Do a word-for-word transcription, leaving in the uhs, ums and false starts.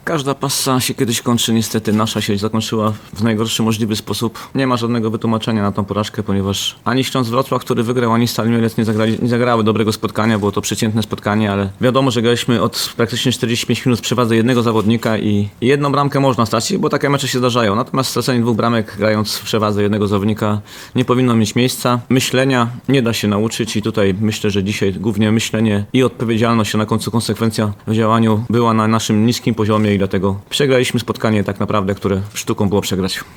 Każda passa się kiedyś kończy, niestety nasza się zakończyła w najgorszy możliwy sposób. Nie ma żadnego wytłumaczenia na tą porażkę, ponieważ ani Śląsk Wrocław, który wygrał, ani Stal Mielec nie, zagrali, nie zagrały dobrego spotkania, było to przeciętne spotkanie, ale wiadomo, że graliśmy od praktycznie czterdzieści pięć minut w przewadze jednego zawodnika i i jedną bramkę można stracić, bo takie mecze się zdarzają. Natomiast stracenie dwóch bramek grając w przewadze jednego zawodnika nie powinno mieć miejsca. Myślenia nie da się nauczyć i tutaj myślę, że dzisiaj głównie myślenie i odpowiedzialność, a na końcu konsekwencja w działaniu była na naszym niskim poziomie i dlatego przegraliśmy spotkanie tak naprawdę, które sztuką było przegrać.